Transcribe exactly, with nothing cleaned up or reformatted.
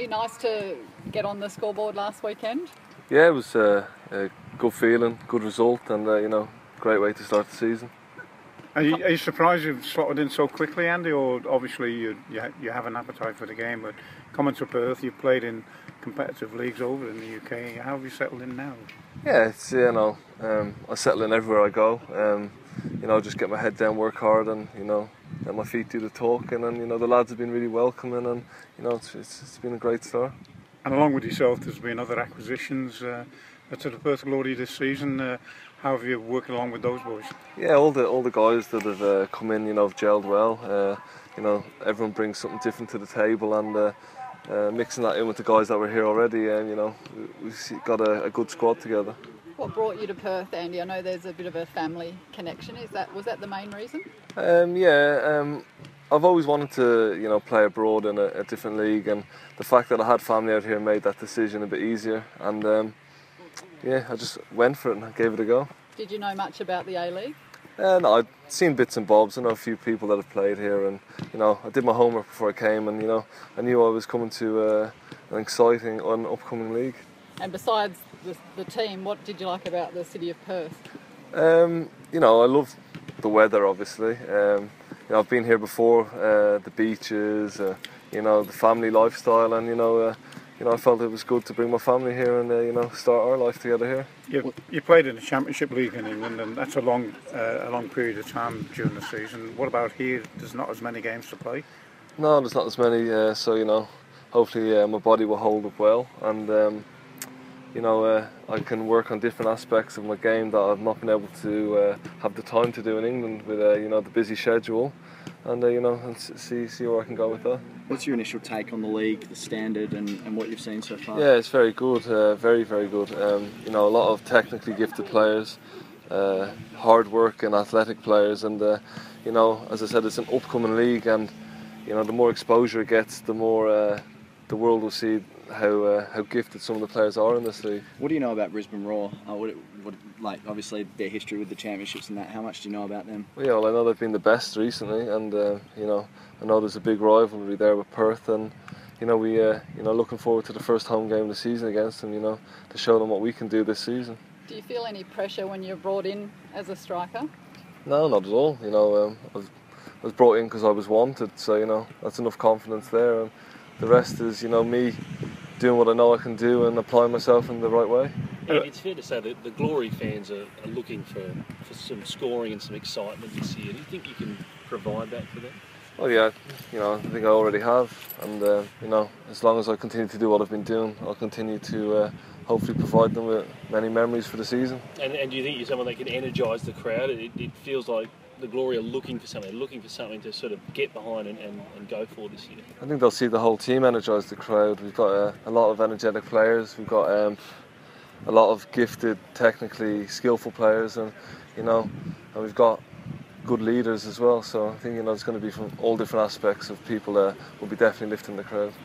Andy, nice to get on the scoreboard last weekend. Yeah, it was uh, a good feeling, good result, and uh, you know, great way to start the season. Are you, are you surprised you've slotted in so quickly, Andy? Or obviously you, you you have an appetite for the game, but coming to Perth, you've played in competitive leagues over in the U K. How have you settled in now? Yeah, it's you know, um, I settle in everywhere I go. Um, you know, just get my head down, work hard, and you know, let my feet do the talking. And you know, the lads have been really welcoming, and you know, it's it's, it's been a great start. And along with yourself, there's been other acquisitions uh, to the Perth Glory this season. Uh, how have you worked along with those boys? Yeah, all the all the guys that have uh, come in, you know, have gelled well. Uh, you know, everyone brings something different to the table, and uh, uh, mixing that in with the guys that were here already, and you know, we've got a, a good squad together. What brought you to Perth, Andy? I know there's a bit of a family connection. Is that was that the main reason? Um, yeah, um, I've always wanted to, you know, play abroad in a, a different league, and the fact that I had family out here made that decision a bit easier. And um, yeah, I just went for it and I gave it a go. Did you know much about the A-League? Uh, no, I'd seen bits and bobs. I know a few people that have played here, and you know, I did my homework before I came, and you know, I knew I was coming to uh, an exciting, an upcoming league. And besides the, the team, what did you like about the city of Perth? Um, you know, I love the weather, obviously. Um, you know, I've been here before. Uh, the beaches, uh, you know, the family lifestyle, and you know, uh, you know, I felt it was good to bring my family here and uh, you know, start our life together here. You, you played in the Championship League in England, and that's a long, uh, a long period of time during the season. What about here? There's not as many games to play. No, there's not as many. Uh, so you know, hopefully uh, my body will hold up well, and um, you know, uh, I can work on different aspects of my game that I've not been able to uh, have the time to do in England with uh, you know, the busy schedule, and uh, you know, and see see where I can go with that. What's your initial take on the league, the standard, and, and what you've seen so far? Yeah, it's very good, uh, very very good. Um, you know, a lot of technically gifted players, uh, hard work and athletic players, and uh, you know, as I said, it's an upcoming league, and you know, the more exposure it gets, the more uh, the world will see how uh, how gifted some of the players are in this league. What do you know about Brisbane Roar? Uh, what, what, like obviously their history with the championships and that. How much do you know about them? Well, yeah, well, I know they've been the best recently, and uh, you know, I know there's a big rivalry there with Perth, and you know, we uh, you know, looking forward to the first home game of the season against them. You know, to show them what we can do this season. Do you feel any pressure when you're brought in as a striker? No, not at all. You know, um, I, was, I was brought in because I was wanted, so you know, that's enough confidence there, and the rest is, you know, me doing what I know I can do and applying myself in the right way. And it's fair to say that the Glory fans are, are looking for, for some scoring and some excitement this year. Do you think you can provide that for them? Well, yeah, you know, I think I already have, and uh, you know, as long as I continue to do what I've been doing, I'll continue to uh, hopefully provide them with many memories for the season. And, and do you think you're someone that can energise the crowd? It, it feels like the Glory are looking for something, looking for something to sort of get behind and, and, and go for this year. I think they'll see the whole team energise the crowd. We've got a, a lot of energetic players. We've got um, a lot of gifted, technically skillful players, and you know, and we've got good leaders as well. So I think, you know, it's going to be from all different aspects of people that will be definitely lifting the crowd.